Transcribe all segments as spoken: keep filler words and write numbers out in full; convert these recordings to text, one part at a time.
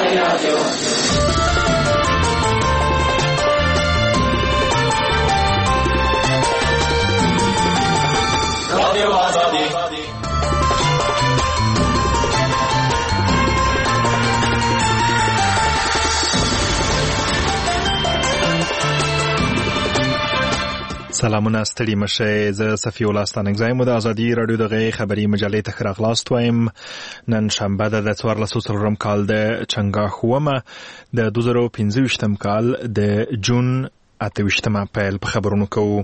سلامونه ستړي مشه. زه صفي الله ستانکزایم د ازادي رادیو دغه خبري مجلې ته راغلاست وایم. نن شنبه د څوارلس څلورم کال د چنګاښومه د دوه زره پنځه ویشتم کال د جون اته ویشتمه پیل په خبرونو کوو.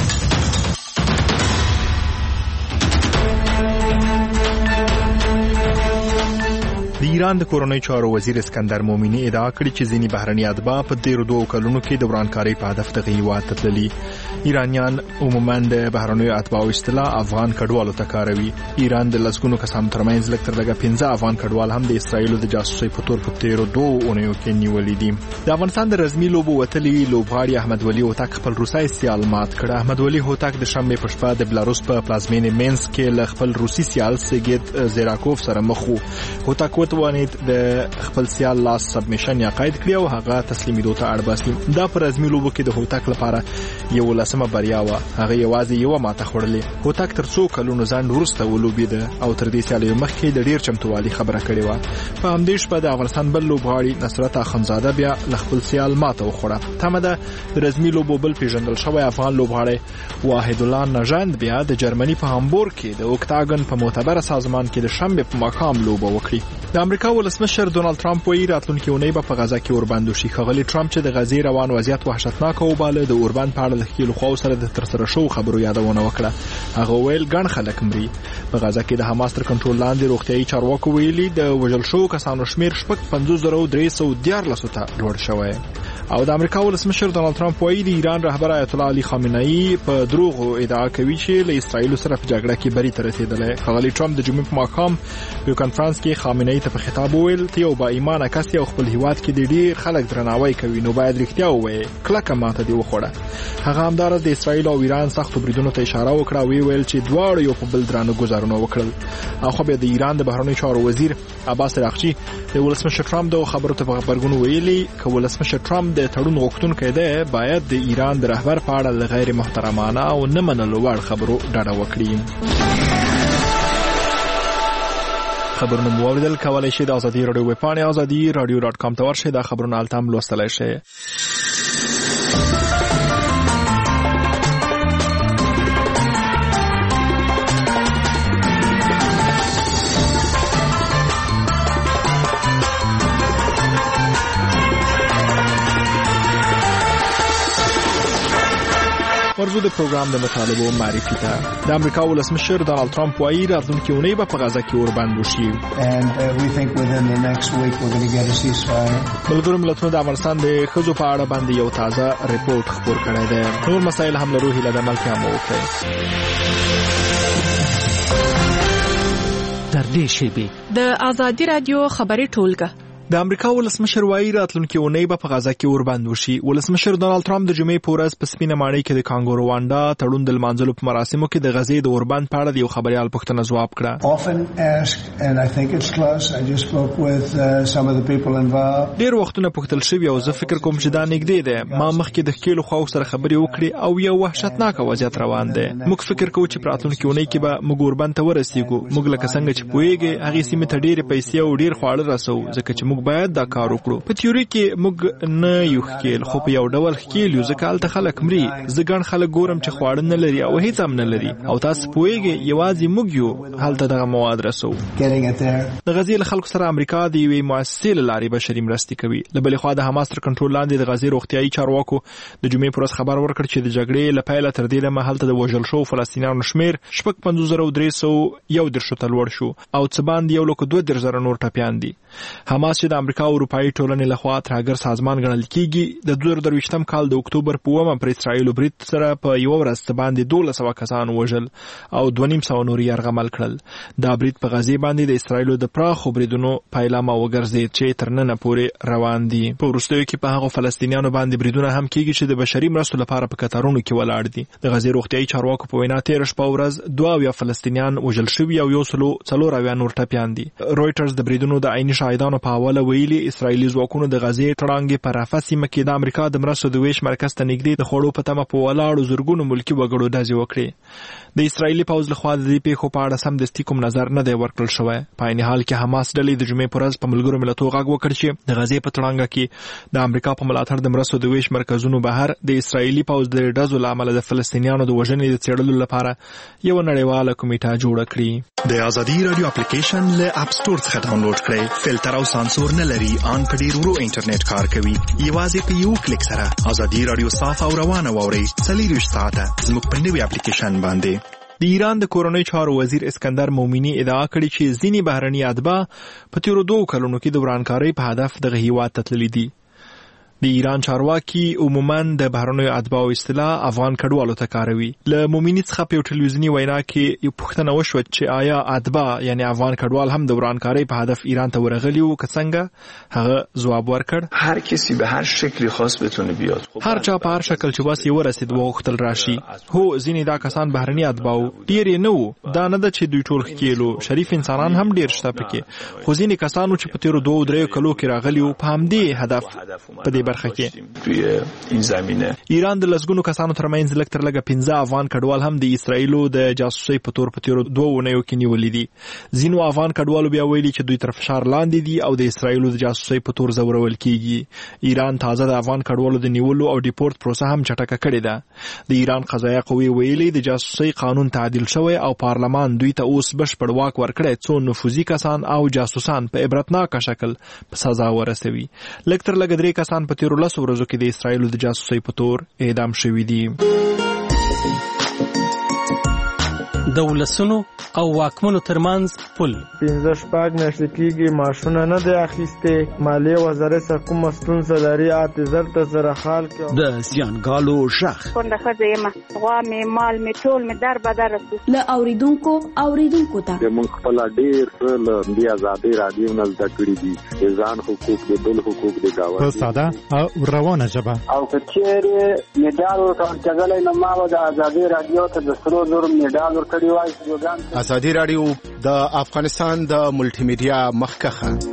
د ایران د کورنۍ چارو وزیر اسکندر مومنی ادعا کړې چې ځینې بهرني اتباع په تیرو دوو کلونو کې د ورانکارۍ په هدف دغه هیواد ته تللي. ایرانیان عموما د بهرنیو اتباعو اصطلاح افغان کډوالو ته کاروي. ایران د لسګونو کسانو ترمنځ لږ تر لږه پنځه افغان کډوال هم د اسرائیلو د جاسوسۍ په تور په تیرو دوو اونیو کې نیولي دي. د افغانستان د رزمي لوبو وتلي لوبغاړي احمد ولي هوتک خپل روسي سیال مات کړ. احمد ولي هوتک د شنبې په شپه د بلاروس په پلازمینې مینسک کې له خپل روسي سیال سیګیت زیراکوف سره مخ وو. هوتک وتوانید د خپل سیال لاس سبمیشن یا قید کړی او هغه تسلیمیدو ته اړ باسي. دا پر رزمي لوبو کې د هوتک لپاره یو لسمه بریا و. هغه یوازې یو ماته خوړلې. هوتک تر څو کلونو ځان ورسته ولوبیده او تر دې سیالي مخکې د ډیر چمتووالي خبره کړې و. په همدې شپه د افغانستان بل لوبغاړي نصرت اخندزاده بیا له خپل سیال ماته وخوړه. تمه ده د رزمي لوبو بل پیژندل شوی افغان لوبغاړی واحد الله نژند بیا د جرمني په هامبورګ کې د اوکتاګن په معتبره سازمان کې د شنبې په مقام لوبه وکړي. د امریکا ولسمشر ډونالد ترامپ وایي راتلونکي اونۍ به په غزا کې اوربند وشي. ښاغلي ترامپ چې د غزې روان وضعیت وحشتناک وباله د اوربند په اړه د ښکېلو خواو سره د ترسره شوو خبرو یادونه وکړه. هغه ویل ګڼ خلک مري. په غزا کې د حماس تر کنټرول لاندې روغتیايي چارواکو ویلي د وژل شوو کسانو شمیر شپږ پنځوس زره درې سوه دیارلسو ته لوړ شوی. او د امریکا ولسمشر ډونالد ترامپ وایي د ایران رهبر آیت الله علي خامنه‌ای په دروغو ادعا کوي چې له اسرائیل سره په جګړه کې بری ته رسیدلی. ښاغلي ترامپ د جمعې په ماښام په کانفرنس کې خامنه‌ای ته په خطاب وویل ته یو با ایمانه کس او خپل هیواد کې د ډیر خلک درناوی کوي نو باید رښتیا ووایي. کلکه ماته دی وخوړه. هغه همدارس د اسرائیل او ایران سختو بریدونو ته اشاره وکړه او ویل چې دواړو یو په بل درانه ګزارونه وکړل. اخو به د ایران د بهرنیو چارو وزیر عباس راغچی د ولسمشر ترامپ د خبرو ته په خبرګون ویلي چې ولسمشر ترامپ د تړون غوښتونکی دی باید د ایران د رهبر په اړه غیر محترمانه او نه منلو وړ خبرو ډډه وکړي. خبرونه مو اوریدل. کولای شئ د ازادي رادیو ویب پاڼې ازادي رادیو ډاټ کام ته ورشئ. دا خبرونه هلته هم لوستلی شئ. ورزو د پروګرام د مطالبو معرفي ته. د امریکا ولسمشر ډونالد ترامپ وایي راتلونکي اونۍ به په غزا کې اوربند وشي. ملګرو ملتونو د افغانستان د ښځو په اړه باندې یو تازه رپورټ خپور کړی دی. نور مسایل هم لرو. هیله ده ملتیا مو وکړئ. تر دې شیبې د ازادي رادیو خبري ټولګه. د امریکا ولسمشر وایي راتلونکي اونۍ به په غزا کې اوربند وشي. ولسمشر ډونالد ترامپ د جمعې په ورځ په سپینه ماڼۍ کې د کانګو روانډا تړون د لمانځلو په مراسمو کې د غزې د اوربند په اړه د یو خبريال پوښتنه ځواب کړه. ډېر وختونه پوښتل شوي او زه فکر کوم چې دا نږدې دی. ما مخکې د ښکېلو خواو سره خبرې وکړې او یو وحشتناک وضعیت روان دی. موږ فکر کوو چې په راتلونکي اونۍ کې به موږ اوربند ته ورسېږو. موږ لکه څنګه چې پوهېږئ هغې سیمې ته ډېرې پیسې او ډېر خواړه رسوو ځکه چې موږ باید دا کار وکړو. په تیوري کې موږ نه یو ښکېل خو په یو ډول ښکېل یو ځکه هلته خلک مري. زه ګڼ خلک ګورم چې خواړه نه لري او هیڅ هم نه لري او تاسو پوهېږئ یوازې موږ یو هلته دغه مواد رسوو. د غزې له خلکو سره امریکا د یوې مؤسسې له لارې بشري مرستې کوي. له بلې خوا د حماس تر کنټرول لاندې د غزې روغتیايي چارواکو د جمعې په ورځ خبر ورکړ چې د جګړې له پیله تر دې دمه هلته د وژل شوو فلسطینیانو شمېر شپږ پنځوس زره درې سوه یو دېرشو ته لوړ شو او څه باندې یو لک دوه دېرش زره نور ټپیان دي. حماس چې د امریکا او اروپایي ټولنې لخوا ترهګر سازمان ګڼل کیږي د دوه زره درویشتم کال د اکتوبر په اوومه پر اسرائیلو برید سره په یوه ورځ څه باندې دولس سوه کسان وژل او دوه نیم سوه نور یرغمل کړل. دا برید په غزې باندې د اسرائیلو د پراخو بریدونو پیلامه وګرځېد چې تر ننه پورې روان دي. په وروستیو کې په هغو فلسطینیانو باندې بریدونه هم کیږي چې د بشري مرستو لپاره په قطارونو کې ولاړ دي. د غزې روغتیايي چارواکو په وینا تېره شپه ورځ دوه اویا فلسطینیان وژل شوي او یو سلو څلور اویا نور ټپیان دي. رویټرز د بریدونو د عیني شاهدانو په حواله ډله ویلي اسرایلي ځواکونو د غزې تړانګې په رافح سیمه کې د امریکا د مرستو د ویش مرکز ته نږدې د خوړو په تمه په ولاړو زرګونو ملکي وګړو ډزې وکړې. د اسرایلي پوځ لخوا د دې پیښو په اړه سمدستي کوم نظر نه دی ورکړل شوی. په عین حال کې حماس ډلې د جمعې په ورځ په ملګرو ملتونو غږ وکړ چې د غزې په تړانګه کې د امریکا په ملاتړ د مرستو د ویش مرکزونو بهر د اسرایلي پوځ د ډزو له امله د فلسطینیانو د وژنې د څېړلو لپاره یو نړیواله کمیټه جوړه کړې. د ازادي رادیو اپلیکیشن له اپ سټور څخه ډاونلوډ کړئ. فلټر او سانسور نه لري، ان په ډیر ورو انټرنیټ کار کوي. یوازې په یو کلیک سره ازادي رادیو صاف او روانه واورئ. څلور ساعته زموږ په نوي اپلیکیشن باندې. د ایران د کورنۍ چارو وزیر اسکندر مومنی ادعا کړې چې ځینې بهرني اتباع په تیرو دوه کلونو کې د ورانکارۍ په هدف دغه هیواد ته تللي دي. د ایران چارواکي عموما د بهرنیو اتباعو اصطلاح افغان کډوالو ته کاروي. له مومنی څخه په ټلویزیوني وینا کې یو پوښتنه وشوه چې آیا اتباع یعنی افغان کډوال هم د ورانکارۍ په هدف ایران ته ورغلي وو که څنګه؟ هغه ځواب ورکړ هر کسی به هر شکلی خاص بتونه بیاد. هر چا په هر شکل چې بس یې ورسید وغوښتل راشي. هو ځینې دا کسان بهرني اتباع ډیر نه وو. دا نه ده چې دوی ټول ښکیلو، شریف انسانان هم ډیر شته پکې، خو ځینې کسانو چې په تیرو دوه درې کلو کې راغلي وو په همدې هدف په دې برخه کې این زمینه. ایران د لسګونو کسانو ترمنځ لږ تر لږه پنځه افغان کډوال هم د اسرایلو د جاسوسۍ په تور په تیرو دوه اونیو کې نیولي دي. ځینو افغان کډوالو بیا ویلي چې دوی تر فشار لاندې دي او د اسرایلو د جاسوسۍ په تور ځورول کیږي. ایران تازه د افغان کډوالو د نیولو او ډیپورت پروسه هم چټکه کړې ده. د ایران قضایه قوې ویلي د جاسوسۍ قانون تعدیل شوی او پارلمان دوی ته اوس بشپړ واک ورکړی څو نفوذي کسان او جاسوسان په عبرتناک شکل په سزا ورسوي. لږ تر لږه درې کسان په تیرو لسو ورځو کې د اسرایلو د جاسوسۍ په تور اعدام شوي دي. د ولسونو او واکمنو ترمنځ پل پنځه شپږ میاشتې کېږي معاشونه نه دی اخیستې. مالیې وزارت څخه کومه ستونزه لري اته زر ته زره خال کې د زیانګالو غږ کونډه ښځه یم، غوا مې مال مې ټول مې در بدر رسو. له اوریدونکو اوریدونکو ته موږ خپل ډېر څه له دې ازادۍ رادیو نه زده کړي دي، د ځان حقوق د بل حقوق د گاونډي په ساده او روانه ژبه. او که چیرې میډال ورکول کېدلی نو ما به د ازادۍ رادیو ته د سرو زرو میډال ورکړی وای. ازادي رادیو د افغانستان د ملټي میډیا مخکخه.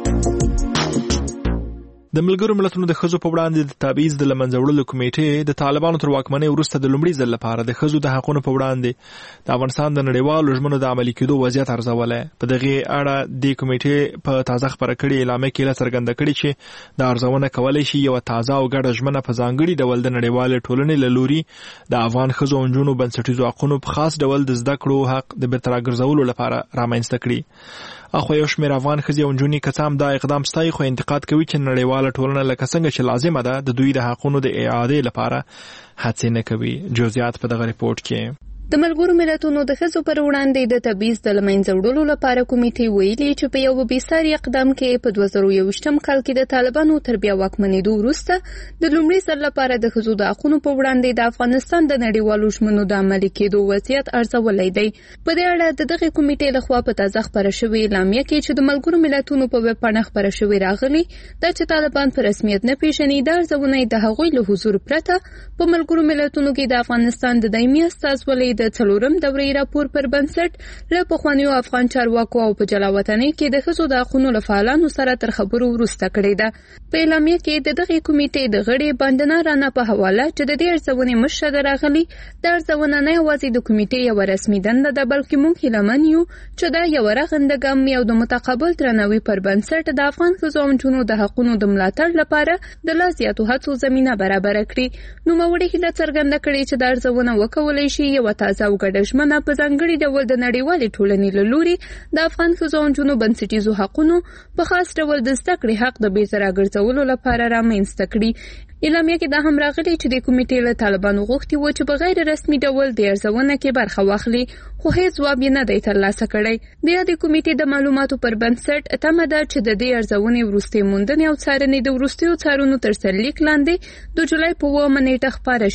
د ملګرو ملتونو د ښځو په وړاندې د تبعیض د له منځه وړلو کمیټې د طالبانو تر واکمنۍ وروسته د لومړي ځل لپاره د ښځو د حقونو په وړاندې د افغانستان د نړیوالو ژمنو د عملي کېدو وضعیت ارزولی. په دغې اړه د کمیټې په تازه خپره کړې اعلامیه کې څرګنده کړې چې دا ارزونه کولی شي یوه تازه او ګډه ژمنه په ځانګړي ډول د نړیوالې ټولنې له لوري د افغان ښځو او نجونو بنسټیزو حقونو په خاص ډول د زده کړو حق د بیرته راګرځولو لپاره رامنځته کړي. اخو یو شمېر افغان ښځې او نجونې که څه هم دا اقدام ستایي، خو انتقاد کوي چې نړیواله ټولنه لکه څنګه چې لازمه ده د دوی د حقونو د اعادې لپاره هڅې نه کوي. جزئیات په دغه ریپورت کې. د ملګرو ملتونو د ښځو پر وړاندې د تبعیض د له منځه وړلو لپاره کمیټې ویلي چې په یو بېساري اقدام کې په دوه زره یوویشتم کال کې د طالبانو تر بیا واکمنېدو وروسته د لومړي ځل لپاره د ښځو د حقونو په وړاندې د افغانستان د نړیوالو ژمنو د عملي کېدو وضعیت ارزولی دی. په دې اړه د دغې کمیټې لخوا په تازه خپره شوې اعلامیه کې چې د ملګرو ملتونو په ویب پاڼه خپره شوې راغلي دا چې طالبان په رسمیت نه پیژني، دا ارزونه د هغوی له حضور پرته په ملګرو ملتونو کې د افغانستان د دایمي استازولۍ د څلورم دورې راپور پر بنسټ له پخوانیو افغان چارواکو او په جلاوطنۍ کې د ښځو د حقونو له فعالانو سره تر خبرو وروسته کړې ده. په اعلامیه کې د دغې کمیټې د غړي بندنا رانا په حواله چې د دې ارزونې مشره راغلي، دا ارزونه نه یوازې د کمیټې یوه رسمي دنده ده بلکې موږ هیلهمن یو چې دا یوه رغنده ګام او د متقابل درناوي پر بنسټ د افغان ښځو او نجونو د حقونو د ملاتړ لپاره د لا زیاتو هڅو زمینه برابره کړي. نوموړې هیله څرګنده کړې چې دا ارزونه وکولی شي یوه تازه او ګډه ژمنه په ځانګړي ډول د نړیوالې ټولنې له لوري د افغان ښځو او نجونو بنسټیزو حقونو په خاص ډول د زده کړې حق د بیرته راګرځولو لپاره رامنځته کړي. اعلامیه کې دا هم راغلي چې د کمیټې له طالبانو غوښتي و چې په غیر رسمي ډول د ارزونه کې برخه واخلي، خو هیڅ ځواب یې نه دی ترلاسه کړی. د یادې کمیټې د معلوماتو پر بنسټ تمه ده چې د دې ارزونې وروستۍ موندنې او څارنې د وروستیو څارنو تر سرلیک لاندې د جولای په اوومه نیټه خپاره شي.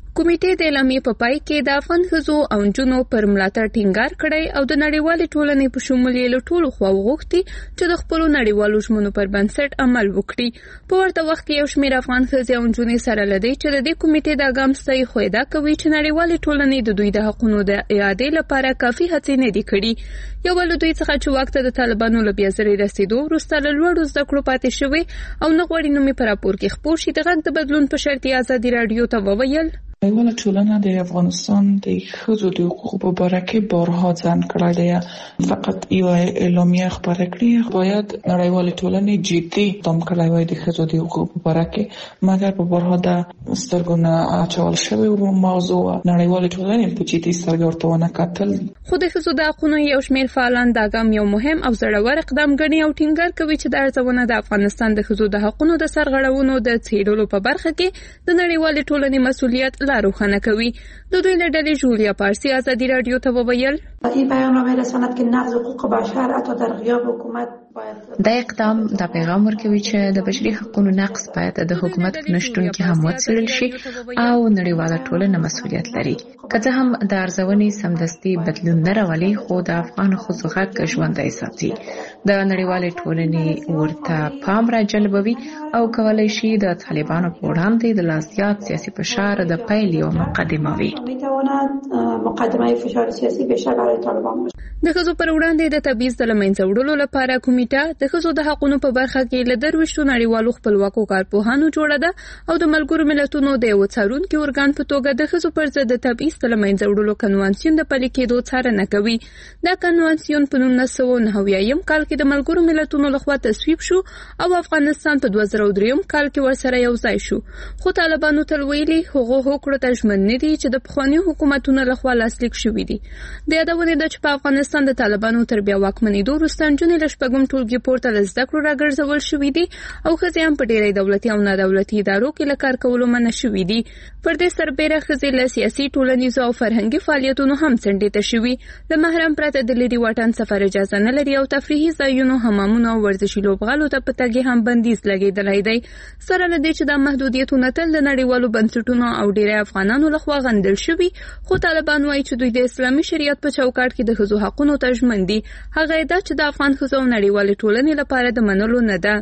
کمیټې د اعلامیې په پای کې د افغان ښځو او نجونو پر ملاتړ ټینګار کړی او د نړیوالې ټولنې په شمول یې له ټولو خواوو غوښتي چې د خپلو نړیوالو ژمنو پر بنسټ عمل وکړي. په ورته وخت کې یو شمېر افغان ښځې او نجونې سره له دې چې د دې کمیټې دا ګام ستایي، خو ادعا کوي چې نړیوالې ټولنې د دوی د حقونو د اعادې لپاره کافي هڅې نه دي کړي. یو له دوی څخه چې واک ته د طالبانو له بیا ځلې رسېدو وروسته له لوړو زده کړو پاتې شوی او نه غواړي نوم یې په راپور کې خپور شي، د غږ د بدلون په شرط یې ازادي راډیو ته وویل نړیواله ټولنه د افغانستان د ښځو د حقوقو په باره کې بارها ځان کړی دی، فقط یو اعلامیه خپاره کړې. باید نړیواله ټولنه جدي اقدام کړی وای د ښځو د حقوقو په باره کې، مګر په بارها د سترګو نه اچول شوی او موضوع نړیواله ټولنه په جدي سترګو ورته ونه کتل. خو د ښځو د حقوقو یو شمېر فعالان دا ګام یو مهم او زړور اقدام ګڼي او ټینګار کوي چې دا ارزونه د افغانستان د ښځو د حقوقو د سرغړونو د څېړلو په برخه کې د نړیوالې ټولنې مسؤلیت لا روښانه کوي. د دوی له ډلې جولیا پارسی ازادي راډیو ته وویل این بیاننامه رساند که نقض حقوق بشر حتی در غیاب حکومت دا اقدام دا پیغام ورکوي چې د بشري حقوقو نقض باید د حکومت په نشټون کې هم وڅېړل شي او نړیواله ټولنه مسؤلیت لري. که څه هم د ارزونې سمدستي بدلون نه راولي، خو د افغان ښځو غږ ژوندی ساتي. د نړیوالې ټولنې ورته پام را جلبوي او کولی شي د طالبانو په وړاندې د لا زیات سیاسي فشار د پیل یوه مقدمه وي. میتواند مقدمه فشار سیاسي بیشتر برای طالبان باشد. د ښځو پر وړاندې د تبعیض د له منځه وړلو لپاره کمیټه د ښځو د حقونو په برخه کې له درویشتو نړیوالو خپلواکو کارپوهانو جوړه ده او د ملګرو ملتونو د یو څارونکي ارګان په توګه د ښځو پر ضد د تبعیض د له منځه وړلو کنوانسیون د پلي کېدو څارنه کوي. دا کنوانسیون په نولس سوه نهه اویایم کال کې د ملګرو ملتونو لخوا تصویب شو او افغانستان په دوه زره دریم کال کې ورسره یو ځای شو. خو طالبانو تل ویلي هغو هوکړو ته ژمن نه دي چې د پخوانیو حکومتونو لخوا لاسلیک شوي دي. د یادونې ده چې په افغانستان د طالبانو تر بیا واکمنېدو وروسته نجونې له شپږم ټولګي پورته له زده کړو راګرځول شوي دي او ښځې هم په ډېری دولتي او نادولتي ادارو کې له کار کولو منع شوي دي. پر دې سربیره ښځې له سیاسي، ټولنیزو او فرهنګي فعالیتونو هم څنډې ته شوي. له محرم پرته د لرې واټن سفر اجازه نه لري او تفریحي ځایونو، حمامونو او ورزشي لوبغالو ته په تګ هم بندیز لګېدلی دی. سره له دې چې دا محدودیتونه تل د نړیوالو بنسټونو او ډېری افغانانو لخوا غندل شوي، خو طالبان وایي چې دوی د اسلامي شریعت په چوکاټ کې د ښځو حقونو ته ژمن دي. هغه ادعا چې د افغان ښځو او نړیوالې ټولنې لپاره د منلو نه ده.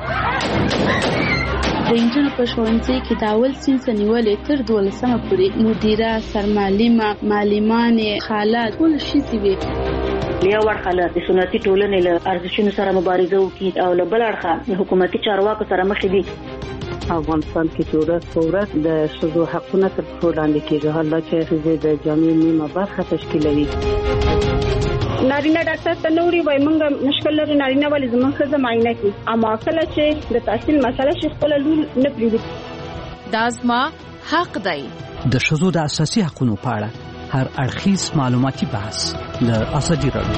د نجونو په ښوونځي کې د اول صنف نیولې تر دولسمه پورې مدیره، سرمعلمه، معلمانې، خاله ټول ښځې وې. یو اړخه له سنتي ټولنې له ارزښتونو سره مبارزه وکړي او له بل اړخه حکومتي چارواکو سره مخ دي. افغانستان کې چې ورځ په ورځ د ښځو حقونه تر پښو لاندې کېږي، حالا چې ښځې د جامعې نیمه برخه تشکیلوي. نارینه ډاکټر ته نوري وای مونږ مشکل لري، نارینه ولې زموږ ښځه معاینه کوي، اما کله چې د تحصیل مسله شي خپل لور نه پریږدي. دا زما حق دی. د ښځو د اساسي حقوقو په اړه هر اړخیز معلوماتي بحث د ازادي راډیو.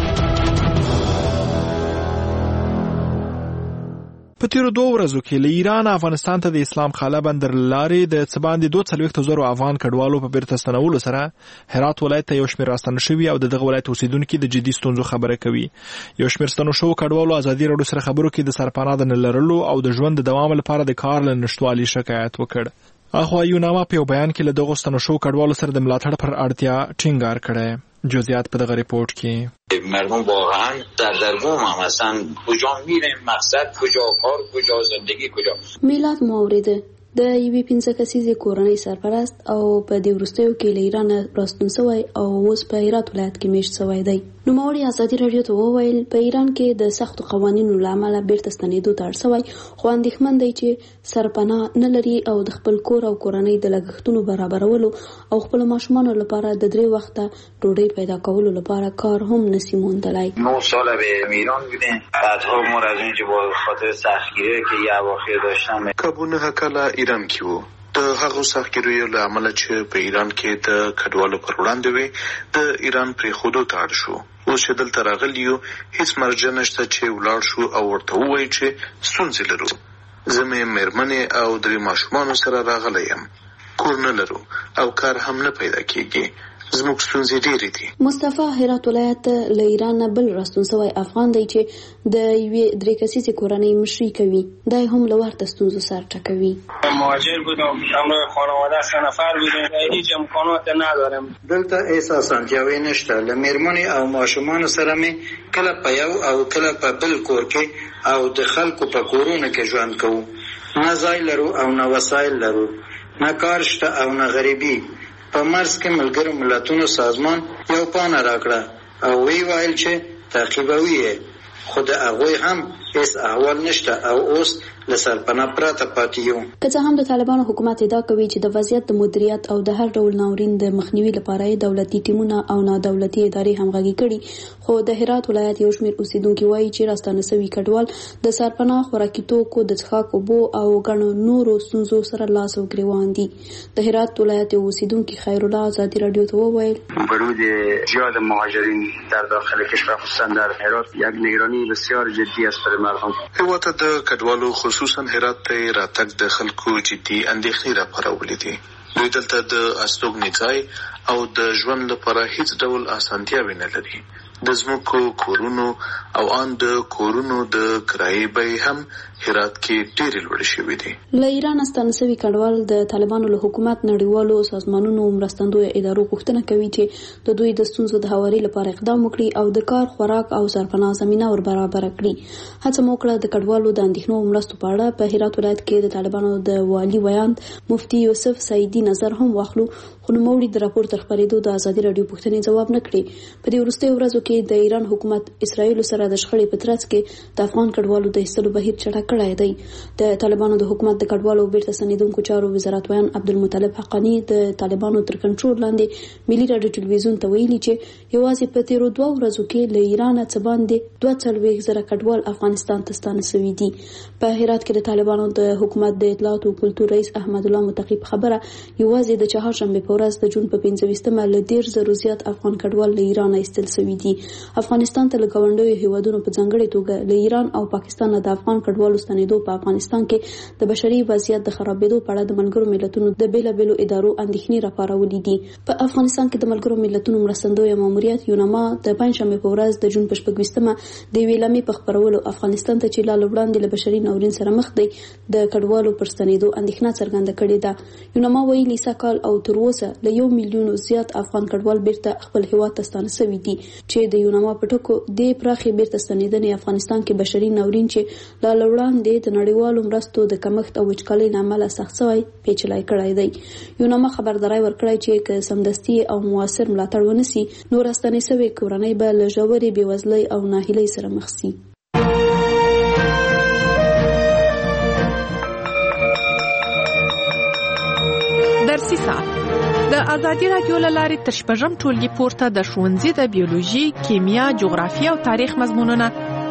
په تیرو دوه ورځو کې له ایران افغانستان ته د اسلام خاله بندر لارې د څه باندې دوه څلوېښت زره افغان کډوالو په بیرته ستنولو سره هرات ولایت ته یو شمېر راستنه شوي او د دغه ولایت اوسیدونکي د جدي ستونزو خبره کوي. یو شمېر ستنو شوو کډوالو ازادي راډیو سره خبرو کې د سرپناه د نه لرلو او د ژوند د دوام لپاره د کار له نشتوالي شکایت وکړ. اخوا یوناما په یو بیان کې له دغو ستنو شوو کډوالو سره د ملاتړ پر اړتیا ټینګار کړی. جزئیات په دغه ریپورت کې. مردم واقعا در درگم هم هستن، کجا میریم، مقصد کجا، کار کجا، زندگی کجا. میلاد مورده د یوې پنځه کسیزې کورنۍ سرپرست او په دې وروستیو کې له ایران راستون شوی او اوس په هرات ولایت کې میشت شوی دی. نوموړي ازادي راډیو ته وویل په ایران کې د سختو قوانینو له امله بیرته ستنېدو ته اړ شوی، خو اندېښمن دی چې سرپناه نه لري او د خپل کور او کورنۍ د لګښتونو برابرولو او خپل ماشومانو لپاره د درې وخته ډوډۍ پیدا کولو لپاره کار هم نسی موندلی. نه سال به ایران بودیم، بعدها ما از اونجا با خاطر سختگیری که یه اواخر داشتم کابونه کله ایران کې وو. د هغو سختګیریو له امله چې په ایران کې د کډوالو پر وړاندې وي د ایران پرېښودو ته اړ شو. اوس چې دلته راغلي یو هیڅ مرجع نشته چې ولاړ شو او ورته ووایي چې ستونزې لرو. زه مې مېرمنې او درې ماشومانو سره راغلی یم، کور نه لرو او کار هم نه پیدا کېږي زموږ ستونزې ډېرې دي. مصطفی هرات ولایت له ایران نه بل راستون سوی افغان دی چې د یوې درې کسیزې کورنۍ مشري کوي. دا هم له ورته ستونزو سر ټکوي. مهاجر بودم، همراه خانواده سه نفر بودیم، هیچ امکانات ندارم. دلته هیڅ اسانتیاوې نشته. له میرمنې او ماشومانو سره مې کله په یو او کله په بل کور کې او د خلکو په کورونو کې ژوند کوو. نه ځای لرو او نه وسایل لرو، نه کار شته او نه غریبي. په مرز کې ملګرو ملتونو سازمان یو پاڼه راکړه او وی ویل چې تعقیبوي یې، خو د هغوی هم هیڅ احوال نشته او اوس له سرپناه پرته پاتې یو. که څه هم د طالبانو حکومت ادعا کوي چې د وضعیت د مدیریت او د هر ډول ناورین د مخنیوي لپاره دولتي ټیمونه او نادولتي ادارې همغږي کړي، خو د هرات ولایت یو شمېر اوسیدونکي وایي چې راستانه سوي کډوال د سرپناه خوراکي توکو د څښاک اوبو او ګڼو نورو ستونزو سره لاس او ګریوان دي. د هرات ولایت یو اوسیدونکي خیرالله ازادي رادیو ته وویل ورود زیاد مهاجرین در داخل کشور خصوصا در هرات یک نگرانی بسیار جدی است برای مردم. هیواد د کډوالو خصوصا هرات ته راتګ د خلکو جدي اندېښنې راپارولې دي. دوی دلته د استوګنې ځای او د ژوند لپاره هیڅ ډول اسانتیاوې نه لري. د ځمکو کورونو او ان د کورونو د کرایې بیې هم هرات کې ډېرې لوړې شوې دي. له ایران ستانه سوي کډوال د طالبانو له حکومت نړیوالو سازمانونو مرستندویه ادارو غوښتنه کوي چې د دوی د ستونزو د هواري لپاره اقدام وکړي او د کار خوراک او سرپناه زمينه ور برابر کړي. هڅه موکړه د کډوالو د اندېښنو مرستو په اړه په هرات ولایت کې د طالبانو د والي ویاند مفتي یوسف سعیدي نظر هم واخلو، خو نوموړي د راپور تر خپرېدو د ازادي رادیو پوښتنې ځواب نه کړي. په دې وروستیو ورځو کې د ایران حکومت اسرائیل سره د شخړې په ترڅ کې د افغان کډوالو د ایستلو بهیر چټک کړی دی. د طالبانو د حکومت د کډوالو بیرته ستنېدونکو چارو وزارت ویان عبدالمطلب حقانی د طالبانو تر کنټرول لاندې ملي راډیو ټلویزیون ته ویلي چې یوازې په تیرو دوه ورځو کې له ایران څخه باندې دوه څلوېښت زره کډوال افغانستان ته ستانه شوي دي. په هرات کې د طالبانو د حکومت د اطلاعات او کلتور رئیس احمد الله متقی په خبره یوازې د چهارشنبه په ورځ د جون په پنځه ویشتمه له ډېر زرو زیات افغان کډوال له ایران ایستل شوي دي. افغانستان ته له ګاونډیو هیوادونو په ځانګړې توګه له ایران او پاکستان نه د افغان کډوالو ستنېدو په افغانستان کې د بشري وضعیت د خرابېدو په اړه د ملګرو ملتونو د بیلابېلو ادارو اندېښنې راپارولې دي. په افغانستان کې د ملګرو ملتونو مرستندویه ماموریت یوناما د پنځشنبه په ورځ د جون په شپږ ویشتمه د یوې لامې په خپرولو افغانستان ته چې لا وړاندې له بشري ناورین سره مخ دی د کډوالو پر ستنېدو اندېښنه څرګنده کړې ده. یوناما ویلي سږ او تر اوسه له یو میلیون زیات افغان کډوال بیرته خپل هیواد ته ستانه شوي دي چې د یوناما په ټکو د پراخي بیرته ستنېدنې افغانستان کې بشري ناورین چې لا وړاندې د نړیوالو مرستو د کمښت او وچکالۍ له امله سخت شوی پیچلی کړی دی. یوناما خبرداری ورکړی چې که سمدستي او موثر ملاتړ ونشي نو راستنې شوې کورنۍ به له ژورې بېوزلۍ او ناهیلۍ سره مخ شي. درسي ساعت د ازادي رادیو له لارې تر شپږم ټولګي پورته د ښوونځي د بیولوژي، کیمیا، جغرافیه او تاریخ مضمونونه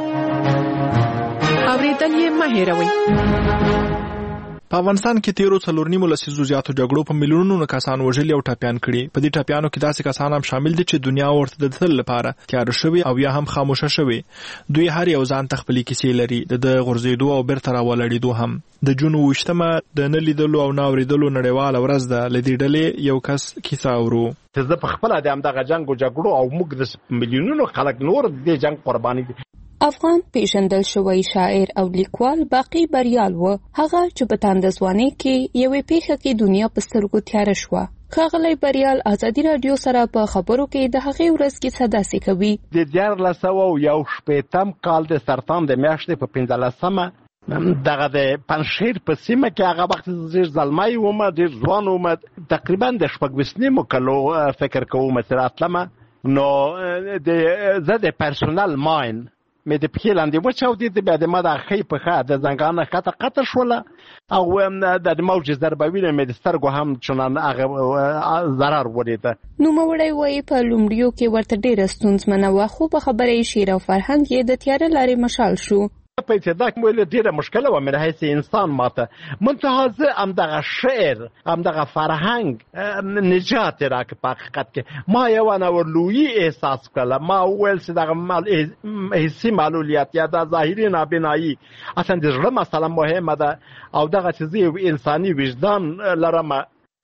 اورېدل یې مه هېروئ. په افغانستان کې تیرو څلور نیمو لسیزو زیاتو جګړو په میلیونونو کسان وژلي او ټپیان کړي. په دې ټپیانو کې داسې کسان هم شامل دي چې دنیا ورته د تل لپاره تیار شوی او یا هم خاموشه شوی. دوی هر یو ځان ته خپلې کیسې لري، د غورځېدو او بیرته راولاړېدو هم. د جون ویشتمه د نه لیدلو او نه اورېدلو نړیواله ورځ ده. له دې ډلې یو کس کیسه اورو. زه په خپله د همدغه جنګ او جګړو او موږ د میلیونونو خلک نور د دې جنګ قرباني دي. افغان پیژندل شوی شاعر او لیکوال باقی بریال و، هغه چې په تانده ځوانۍ کې یوې پیښه کې دنیا په سترګو تیاره شوه. ښاغلی بریال ازادي رادیو سره په خبرو کې د هغې ورځ کیسه داسې کوي. د دیارلس سوه یو شپېتم کال د سرطان د میاشتې په پنځلسمه دغه د پنجشیر په سیمه کې هغه وخت ډېر زلمی وم، ډېر ځوان وم، تقریبا د شپږ ویشت نیمو کلو فکر کوم چې راتلمه. نو زه د پرسونل ماین مې د پښې لاندې وچاودېده، بیا د ما د ښۍ پښه د زنګانه ښکته قطع شوله او د موج ضربوینه مې د سترګو هم چنان هغه ضرر ولیده. نوموړی وایي په لومړیو کې ورته ډېره ستونزمنه وه، خو په خبره یې شعر او فرهنګ یې د تیاره لارې مشال شو. په ابتدا کې ویل ډیره مشکله و من حیث انسان ماته، منتها زه همدغه شعر همدغه فرهنګ نجات راکړ. په حقیقت کې ما یو ناورلویي احساس کړله. ما وویل چې دغه حسي معلولیت یا د ظاهري نابینایي اصلا د زړه مسله مهمه ده او دغه چې زه یو انساني وجدان لرم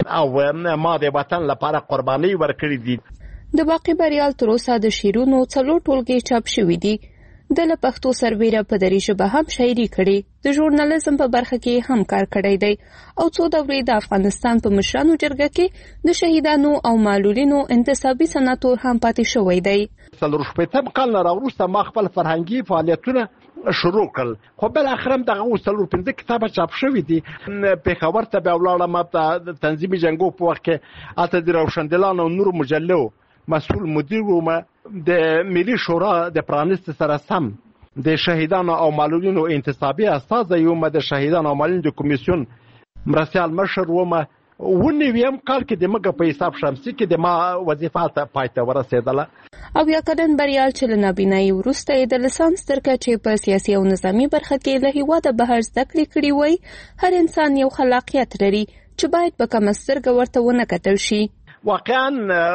او ما د وطن لپاره قرباني ورکړې دي. د باقی بریال تر اوسه د شیرونو څلور ټولګې چاپ شوي دي. د له پښتو سربیره په دري ژبه هم شاعري کړې، د ژورنالیزم په برخه کې هم کار کړی دی او څو دورې د افغانستان په مشرانو جرګه کې د شهیدانو او معلولینو انتصابي سناتور هم پاتې شوی دی. څلور شپېتم کال نه راوروسته ما خپل فرهنګي فعالیتونه شروع کړل، خو بل اخر هم دغه څلور پنځه کتابه چاپ شوي دي. پېښور ته بیا ولاړم، د تنظیمي جنګو په وخت کې هلته د روشندلان او نورو مجلو مسؤل مدیر وم. د ملي شورا د پرانست سره سم د شهیدانو او معلولینو انتصابي استازی وم، د شهیدانو او معلولینو کمیسیون مرستیال مشر وم. ونیویم کال کې د مګه په حساب شمسي کې د ما وظیفه ته پای ته ورسېدله. او یا کدن بریال چې له نابینایي وروسته د لیسانس تر کچې په سیاسي او نظامي برخه کې له هیواده بهر زده کړې کړې وای. هر انسان یو خلاقیت لري چې باید په کمه سترګه ورته ونه کتل شي. واقعا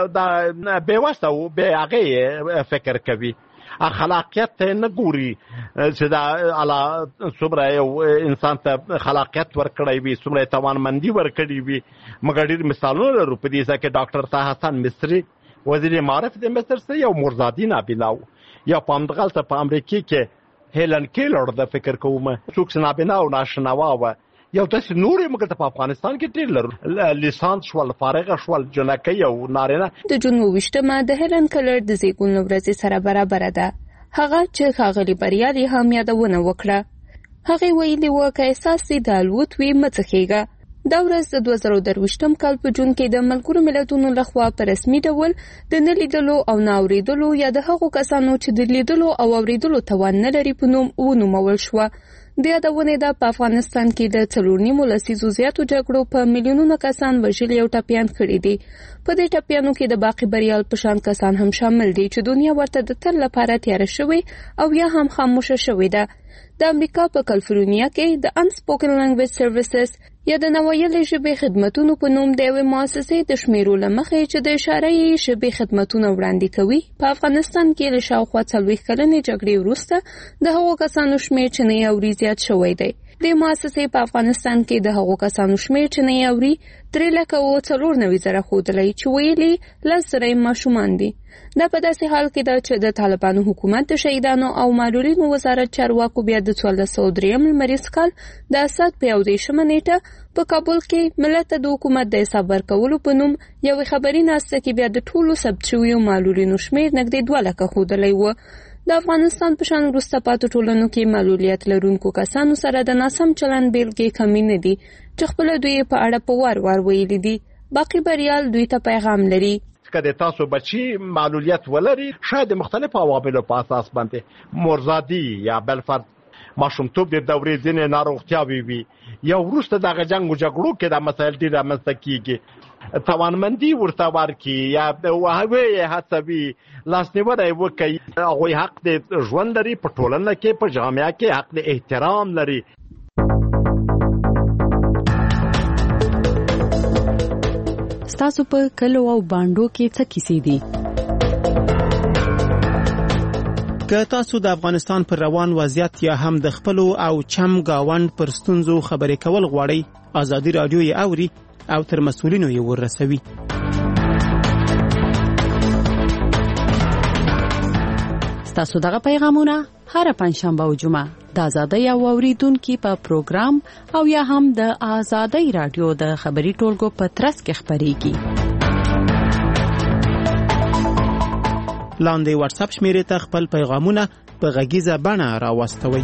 د بېوسه او بې هغې فکر کوي، خلاقیت ته نه ګوري چې دا الله څومره یو انسان ته خلاقیت ورکړی وي، څومره توانمندي ورکړې وي. مګر ډېر مثالونه لرو په دې ځای کې. ډاکټر طه حسن مصري وزیر معارف د مصر څخه یو مرزادي نابینا و، یا په همدغلته په امریکا کې هیلن کیلر د فکر کوم څوک چې نابینا او ناشنوا و. یو داسې نورې موږ په افغانستان کې ډېر لرو، لیسانس شول، فارغه شول، جنکۍ او نارینه. د جون اوویشتمه د هیلن کیلر د زیږون ورځې سره برابره ده، هغه چې ښاغلي بریال یې هم یادونه وکړه. هغې ویلي وه که احساس دې د الوت وي مه څخېږه. دا ورځ د دوه زره درویشتم کال په جون کې د ملګرو ملتونو لخوا په رسمي ډول د نه لیدلو او نه اورېدلو یا د هغو کسانو چې د لیدلو او اورېدلو توان نه لري په نوم ونومول شوه. د یادونې ده په افغانستان کې د څلور نیمو لسیزو زیاتو جګړو په میلیونونو کسان وژلي او ټپیان کړي دي. په دې ټپیانو کې د باقی بریال په شان کسان هم شامل دي چې دنیا ورته د تل لپاره تیاره شوې او یا هم خاموشه شوې ده. د امریکا په کالیفورنیا کې د انسپوکن لانګویج سروسز یا د ناویلې ژبې خدمتونو په نوم د یوې مؤسسې د شمیرو له مخې چې د اشارهيي ژبې خدمتونه وړاندې کوي، په افغانستان کې له شاوخوا څلوېښت کلنې جګړې وروسته د هغو کسانو شمېر چې نه یې اوري زیات شوی دی. د مؤسسې په افغانستان کې د هغو کسانو شمېر چې نه یې اوري درې لکه اوه څلور نوي زره ښودلی چې ویلي لس زره یې ماشومان دي. دا په داسې حال کې ده چې د طالبانو حکومت د شهیدانو او معلولینو وزارت چارواکو بیا د څوارلس سوه درېیم لمریز کال د اسد په یو دېرشمه نیټه په کابل کې ملت ته د حکومت د حساب ورکولو په نوم یوې خبري ناسته کې بیا د ټولو ثبت شویو معلولینو شمېر نږدې دوه لکه ښودلی و. د افغانستان په شان وروسته پاتې ټولنو کې معلولیت لرونکو کسانو سره د ناسم چلند بیلګې کمې نه دي چې خپله دوی په اړه په وار وار ویلي دي. باقی بریال دوی ته پیغام لري که د تاسو بچي معلولیت ولري، شاید د مختلفو عواملو په اساس باندې مرزادي یا بل فرد ماشومتوب د دورې ځینې ناروغتیاوې وي یا وروسته دغه جنګ و جګړو کې دا مسایل ډېر رامنځته کېږي، توانمندي ورته ورکړي یا هغوی یې هڅوي لاسنیوی وکړي. هغوی حق د ژوند لري، په ټولنه کې په جامعه کې حق د احترام لري. ستاسو په کلو او باندو کې څه کیسې دي؟ که تاسو د افغانستان پر روان وضعیت یا هم د خپلو او چم گاوند پر ستونزو خبرې کول غواړئ، ازادي راډیو یې اوري او تر مسؤلینو یې ورسوي. ستاسو دغه پیغامونه هر پنځشنبه او جمعه د ازادۍ او اوریدونکو په پروګرام او یا هم د ازادۍ راډیو د خبري ټولګو په ترڅ کې خبريږي. لاندې واتس اپ شمیرې ته خپل پیغامونه په غږیزه بڼه راوستوئ.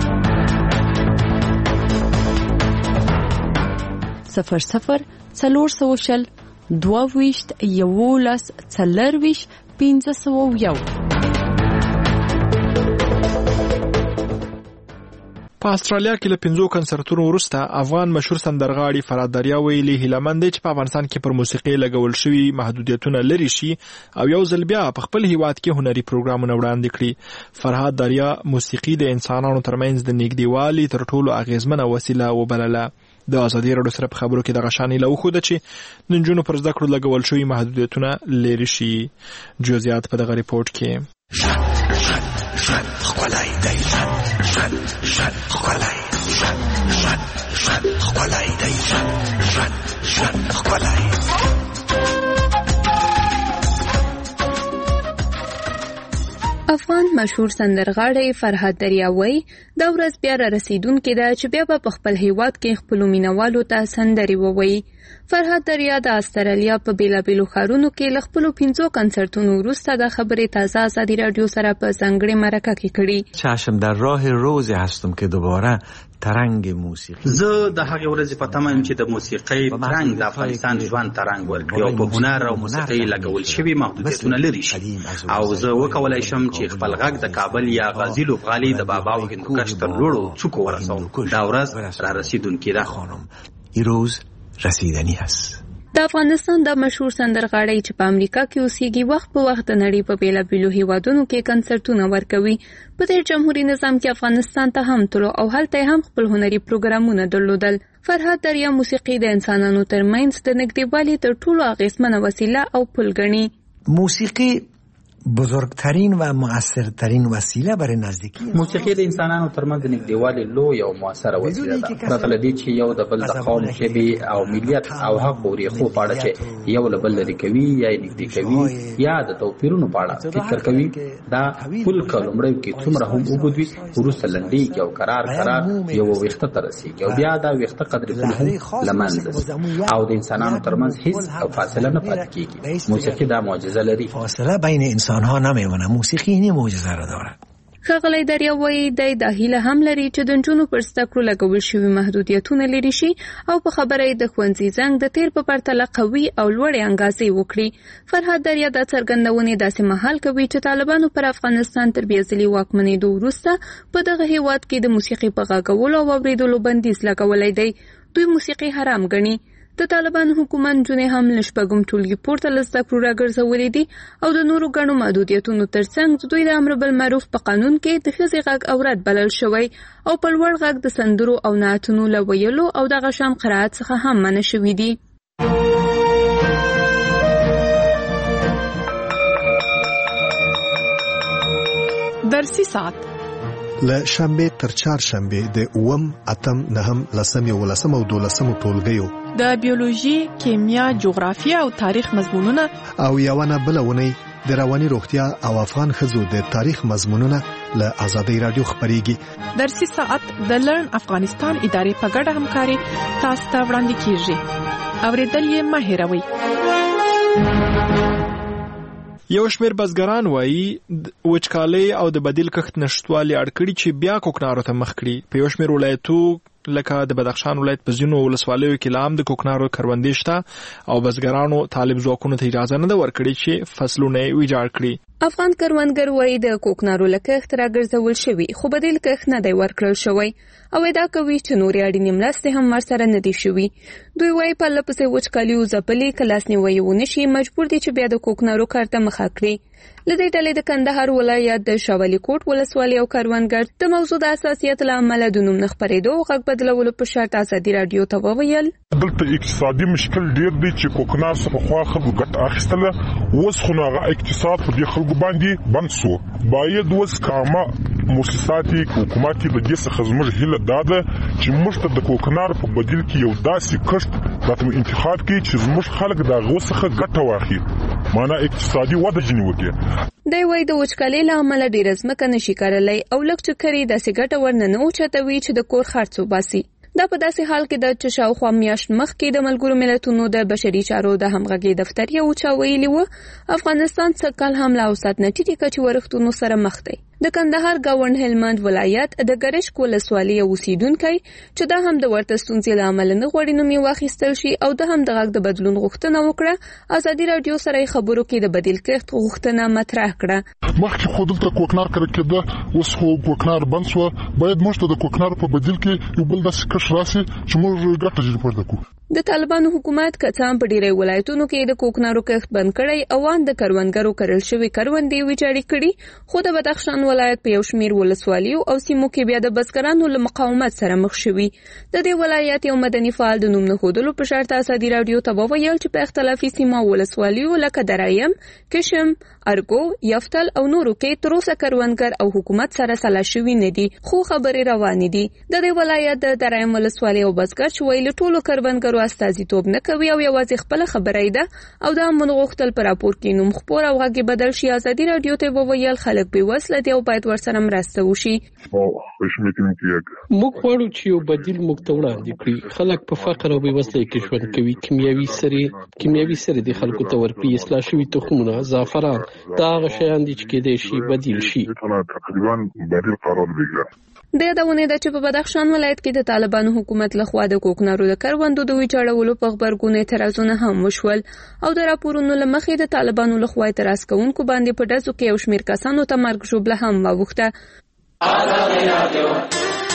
صفر صفر څلور سوه شل دوه ویشت یولس څلرویشت پنځه سوه یو. په استرالیا کې له پنځو کنسرتونو وروسته افغان مشهور سندرغاړي فراد دریا ویلي هیلهمند دی چې په افغانستان کې پر موسیقي لګول شوي محدودیتونه لرې شي او یو ځل بیا په خپل هیواد کې هنري پروګرامونه وړاندې کړي. فرهاد دریا موسیقي د انسانانو ترمنځ د نږدېوالي تر ټولو اغیزمنه وسیله وبلله. د ازادي راډیو سره په خبرو کې د غشانې له وخوده چې د نجونو پر زده کړو لګول شوي محدودیتونه لرې شي. جزئیات په دغه ریپورت کې. شن شن شن خلای دی شن شن شن خلای ژوند ژوند ژوند ښکلی دی ژوند ژوند ژوند ښکلی. افغان مشهور سندرغاړی فرهاد دریاوی دا ورځ بیا را رسیدونکې ده چې بیا به په خپل هیواد کې خپلو مینوالو ته سندرې ووایي. فرهاد دریا د استرالیا په بیلابیلو ښارونو کې له خپلو پنځو کنسرتونو وروسته د خبرې تازه ازادي راډیو سره په ځانګړې مرکه کې کړي. چشم در راه روزی هستم که دوباره ترنګ موسیقي. زه د هغې ورځې په تمه یم چې د موسیقۍ ترنګ د افغانستان ژوند ترنګ ورکړي او په هنر او موسیقۍ لګول شوي محدودیتونه لرې شي او زه وکولی شم چې خپل غږ د کابل یا غازي لوبغالي د بابا او هندوکش تر لوړو څوکو ورسوم. دا ورځ را رسیدونکې ده. این روز رسیدنی هست. د افغانستان د مشهور سندرغاړی چې په امریکا کې اوسېږي وخت په وخت د نړۍ په بیلابیلو هیوادونو کې کنسرتونه ورکوي. په دې جمهوریت نظام کې افغانستان ته هم تلو او هلته هم خپل هنري پروګرامونه درلودل. فرهاد دریا موسیقي د انسانانو ترمنځ د نږدېوالي تر ټولو اغېزمنه وسیله او پل ګڼي. موسیقی بزرگترین و مؤثرترین وسیله برای نزدیکی. موسیقي د انسانانو ترمنځ د نږدېوالي لوی او مؤثره وسیله ده. پرته له دې چې یو د بل د قوم، ژبې او ملیت او هغو ریښو په اړه چې یو له بل لرې کوي یا یې نږدې کوي یا د توپیرونو په اړه فکر کوي، دا پل که لومړیو کې څومره هم اوږد وي وروسته لنډېږي او قرار قرار یوه ویښته ته رسېږي او بیا دا ویښته قدر پل هم له منځه ځي او د انسانانو ترمنځ هیڅ او فاصله نه پاتې کېږي. موسیقي دا معجزه لري. فاصله بین انسانها نمیمونه. موسیقی این معجزه را داره. ښاغلی دریاوی دی دا هیله هم لري چې د نجونو پر زده کړو لګول شوي محدودیتونه لرې شي او په خبره یې د ښوونځي زنګ د تیر په پرتله قوي او لوړې انګازې وکړي. فرهاد دریا دا څرګندونې داسې مهال کوي چې طالبانو پر افغانستان تر بیا ځلې واکمنېدو وروسته په دغه هیواد کې د موسیقي په غږولو او اورېدلو بندیز لګولی دی. دوی موسیقي حرام ګڼي. د طالبان حکومت نجونې هم له شپږم ټولګي پورته له زده کړو راګرځولې دي او د نورو ګڼو محدودیتونو ترڅنګ د دوی د امر بالمعروف په قانون کې د ښځې غږ عورت بلل شوی او په لوړ غږ د سندرو او نعتونو له ویلو او دغه شان قرائت څخه هم منع شوي دي. درسي ساعت له شنبه تر چهارشنبه د اووم، اتم، نهم، لسم، یولسم او دولسم ټولګیو د بیولوژي، کیمیا، جغرافیه او تاریخ مضمونونه او یوونه بلونی د رواني روغتیا او افغان ښځو د تاریخ مضمونونه له آزادۍ رادیو خبريږي. درسي ساعت د لرن افغانستان ادارې په ګډه همکاري تاسو ته وړاندې کیږي. اوریدل یې مه هېروئ. یو شمېر بزګران وایي وچکالۍ او د بدیل کښت نشټوالي اړ کړي چې بیا کوکنارو ته مخ کړي. په یو شمېر ولایتو لکه د بدخشان ولایت په ځینو ولسوالیو کې لام د کوکنارو کروندې شته او بزګرانو طالب ځواکونو ته اجازه نه ده ورکړې چې فصلونه یې ویجاړ کړي. افغان کروندګر وایي د کوکنارو له کښت راګرځول شوي خو بدیل کښت نه دی ورکړل شوی او ادعا کوي چې نورې اړینې مرستې هم ورسره نه دي شوي. دوی وایي پرله پسې وچکالي او ځپلې که لاسنیوی ونه شي مجبور دي چې بیا د کوکنارو کار ته مخه کړي. له دې ډلې د کندهار ولایت د شاولي کوټ ولسوالۍ او کروندګر د موضوع د حساسیت له امله د نوم نه خپرېدو او غږ بدلولو په شرط ازادي راډیو ته وویل دلته اقتصادي مشکل ډیر دی چې کوکنار څخه خو خلکو ګټه اخیستله اوس خو هغه اقتصاد په دې خلکو باندې بند شو. باید اوس کامه مؤسساتي حکومتي د دې څخه زموږ هیله دا ده چې موږ ته د کوکنار په بدیل کې یو داسې کښت راته انتخاب کړي چې زموږ خلک د هغو څخه ګټه واخلي، معنا اقتصادي وده ځینې وکړي. دی وایي د وچکالۍ له امله ډېره ځمکه نشي کرلی او لږ چې کري داسې ګټه ورنه نه اوچتوي چې د کور خرڅ وباسي. دا په داسې حال کې ده چې شاوخوا میاشت مخکې د ملګرو ملتونو د بشري چارو د همغږۍ دفتر یو چا ویلي و افغانستان سږکال هم له اوسط نه ټیټې کچې ورښتونو سره مخ دی. د کندهار ګاونډ هلمند ولایت د ګرشک ولسوالۍ اوسیدونکی چې دا هم د ورته ستونزې له امله نه غواړي نوم یې واخیستل شي او د هم د غږ د بدلون غوښتنه وکړه، ازادي راډیو سره یې خبرو کې د بدیل کښت غوښتنه مطرح کړه. مخکې خو دلته کوکنار کرل کېده، اوس خو کوکنار بند شو. باید موږ ته د کوکنار په بدیل کې یو بل داسې کښت راسي چې موږ ګټه جوړ پورته کړو. د طالبانو حکومت کڅام په ډیری ولایتونو کې د کوکنارو کښت بند کړی او ان د کروندګرو کرل شوی کروندې ویجاړې کړي، خو د بدخشان ولایت په یو شمیر ولسوالیو او سیمو کې بیا د بزګرانو له مقاومت سره مخ شوي. د دې ولایت یو مدني فعال د نوم نه ښودلو په شرط ازادي راډیو ته وویل چې په اختلافي سیمو ولسوالیو لکه درایم، کشم، ارګو، یفتل او نورو کې تر اوسه کروندګر او حکومت سره سلا شوي نه دي، خو خبرې روانې دي. د دې ولایت د درایم ولسوالۍ او بزګر چې ویل ټولو کروندګرو استازیتوب نه کوي او یوازې خپل خبره ده او دا موږ غوښتل پر راپور کې نوم خپور او غږی بدل شي. ازادي راډیو ته وویل خلک به وسله دی او باید ورسره مرسته وشي. موږ غواړو چې یو بدیل موږ ته وړاندې کړي. خلک په فقر او بېوزلۍ کې ژوند کوي. کیمیاوي سرې کیمیاوي سرې د خلکو ته ورکړي. اصلاح شوي تخمونه، زعفران، دا هغه شیان دي چې کېدای شي بدیل شي. د یادونه ده چې په بدخشان ولایت کې د طالبانو حکومت لخوا د کوکنارو د کروندو د ویجاړولو په خبرګون اعتراضونه هم وشول او د راپورونو له مخې د طالبانو لخوا اعتراض کوونکو باندې په ډزو کې یو شمېر کسانو ته مرګ ژوبله هم واوښته.